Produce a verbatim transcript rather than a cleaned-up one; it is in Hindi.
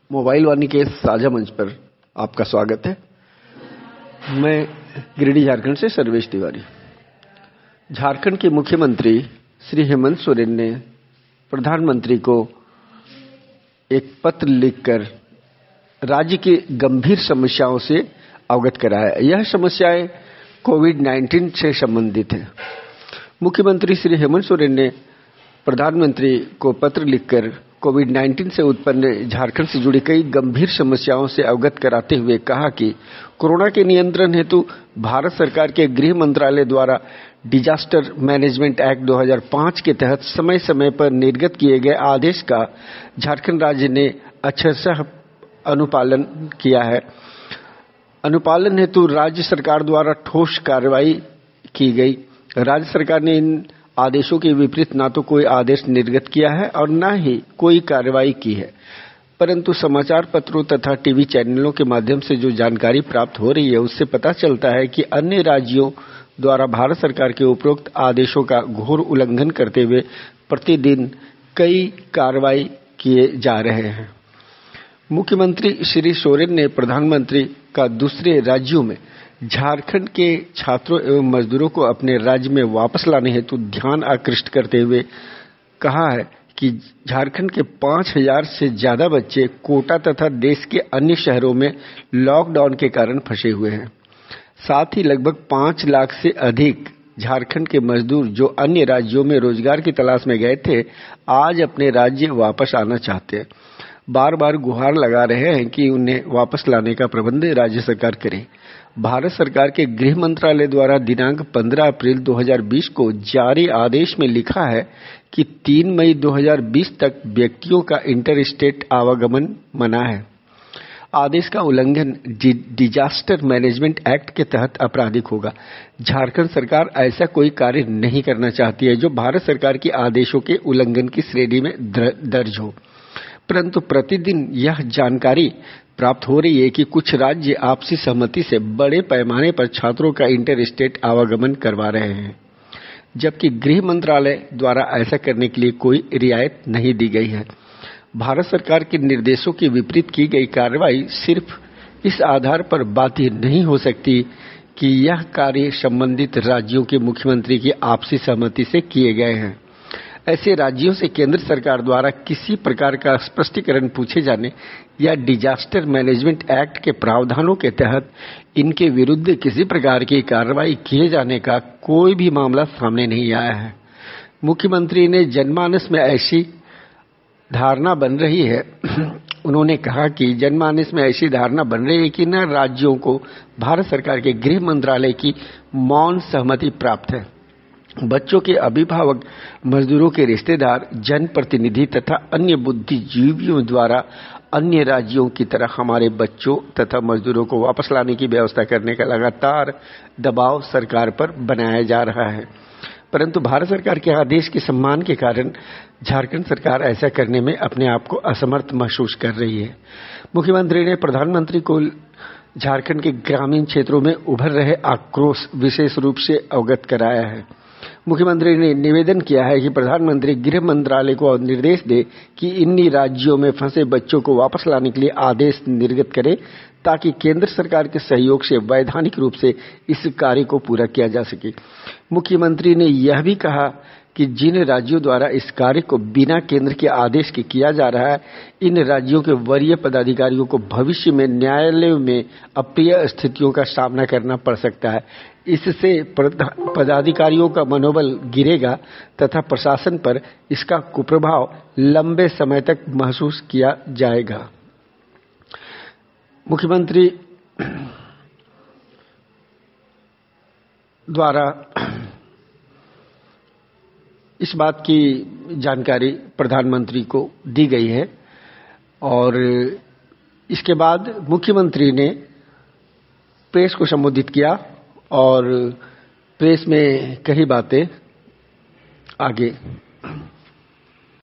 मोबाइल वाणी के साझा मंच पर आपका स्वागत है। मैं गिरिडीह झारखंड से सर्वेश तिवारी। झारखंड के मुख्यमंत्री श्री हेमंत सोरेन ने प्रधानमंत्री को एक पत्र लिखकर राज्य की गंभीर समस्याओं से अवगत कराया। यह समस्याएं कोविड उन्नीस से संबंधित है। मुख्यमंत्री श्री हेमंत सोरेन ने प्रधानमंत्री को पत्र लिखकर कोविड उन्नीस से उत्पन्न झारखंड से जुड़ी कई गंभीर समस्याओं से अवगत कराते हुए कहा कि कोरोना के नियंत्रण हेतु भारत सरकार के गृह मंत्रालय द्वारा डिजास्टर मैनेजमेंट एक्ट दो हज़ार पाँच के तहत समय समय पर निर्गत किए गए आदेश का झारखंड राज्य ने अक्षरशः अनुपालन किया है। अनुपालन हेतु राज्य सरकार द्वारा ठोस कार्रवाई की गई। राज्य सरकार ने इन आदेशों के विपरीत न तो कोई आदेश निर्गत किया है और न ही कोई कार्रवाई की है, परंतु समाचार पत्रों तथा टीवी चैनलों के माध्यम से जो जानकारी प्राप्त हो रही है उससे पता चलता है कि अन्य राज्यों द्वारा भारत सरकार के उपरोक्त आदेशों का घोर उल्लंघन करते हुए प्रतिदिन कई कार्रवाई किए जा रहे हैं। मुख्यमंत्री श्री सोरेन ने प्रधानमंत्री का दूसरे राज्यों में झारखंड के छात्रों एवं मजदूरों को अपने राज्य में वापस लाने हेतु ध्यान आकृष्ट करते हुए कहा है कि झारखंड के पाँच हज़ार से ज्यादा बच्चे कोटा तथा देश के अन्य शहरों में लॉकडाउन के कारण फंसे हुए हैं। साथ ही लगभग पाँच लाख से अधिक झारखंड के मजदूर जो अन्य राज्यों में रोजगार की तलाश में गए थे, आज अपने राज्य वापस आना चाहते हैं। बार बार गुहार लगा रहे हैं कि उन्हें वापस लाने का प्रबंध राज्य सरकार करे। भारत सरकार के गृह मंत्रालय द्वारा दिनांक पंद्रह अप्रैल दो हज़ार बीस को जारी आदेश में लिखा है कि तीन मई दो हज़ार बीस तक व्यक्तियों का इंटर स्टेट आवागमन मना है। आदेश का उल्लंघन डिजास्टर मैनेजमेंट एक्ट के तहत आपराधिक होगा। झारखंड सरकार ऐसा कोई कार्य नहीं करना चाहती है जो भारत सरकार के आदेशों के उल्लंघन की श्रेणी में दर्ज हो, परंतु प्रतिदिन यह जानकारी प्राप्त हो रही है कि कुछ राज्य आपसी सहमति से बड़े पैमाने पर छात्रों का इंटर स्टेट आवागमन करवा रहे हैं, जबकि गृह मंत्रालय द्वारा ऐसा करने के लिए कोई रियायत नहीं दी गई है। भारत सरकार के निर्देशों के विपरीत की गई कार्रवाई सिर्फ इस आधार पर बाधित नहीं हो सकती कि यह कार्य संबंधित राज्यों के मुख्यमंत्री की आपसी सहमति से किए गए हैं। ऐसे राज्यों से केंद्र सरकार द्वारा किसी प्रकार का स्पष्टीकरण पूछे जाने या डिजास्टर मैनेजमेंट एक्ट के प्रावधानों के तहत इनके विरुद्ध किसी प्रकार की कार्रवाई किए जाने का कोई भी मामला सामने नहीं आया है। मुख्यमंत्री ने जनमानस में ऐसी धारणा बन रही है उन्होंने कहा कि जनमानस में ऐसी धारणा बन रही है कि न राज्यों को भारत सरकार के गृह मंत्रालय की मौन सहमति प्राप्त है। बच्चों के अभिभावक, मजदूरों के रिश्तेदार, जनप्रतिनिधि तथा अन्य बुद्धिजीवियों द्वारा अन्य राज्यों की तरह हमारे बच्चों तथा मजदूरों को वापस लाने की व्यवस्था करने का लगातार दबाव सरकार पर बनाया जा रहा है, परंतु भारत सरकार के आदेश के सम्मान के कारण झारखंड सरकार ऐसा करने में अपने आप को असमर्थ महसूस कर रही है। मुख्यमंत्री ने प्रधानमंत्री को झारखंड के ग्रामीण क्षेत्रों में उभर रहे आक्रोश विशेष रूप से अवगत कराया है। मुख्यमंत्री ने निवेदन किया है कि प्रधानमंत्री गृह मंत्रालय को निर्देश दे कि इन्हीं राज्यों में फंसे बच्चों को वापस लाने के लिए आदेश निर्गत करे, ताकि केंद्र सरकार के सहयोग से वैधानिक रूप से इस कार्य को पूरा किया जा सके। मुख्यमंत्री ने यह भी कहा कि जिन राज्यों द्वारा इस कार्य को बिना केंद्र के आदेश के किया जा रहा है, इन राज्यों के वरीय पदाधिकारियों को भविष्य में न्यायालय में अप्रिय स्थितियों का सामना करना पड़ सकता है। इससे पदाधिकारियों का मनोबल गिरेगा तथा प्रशासन पर इसका कुप्रभाव लंबे समय तक महसूस किया जाएगा। मुख्यमंत्री द्वारा इस बात की जानकारी प्रधानमंत्री को दी गई है और इसके बाद मुख्यमंत्री ने प्रेस को संबोधित किया और प्रेस में कई बातें आगे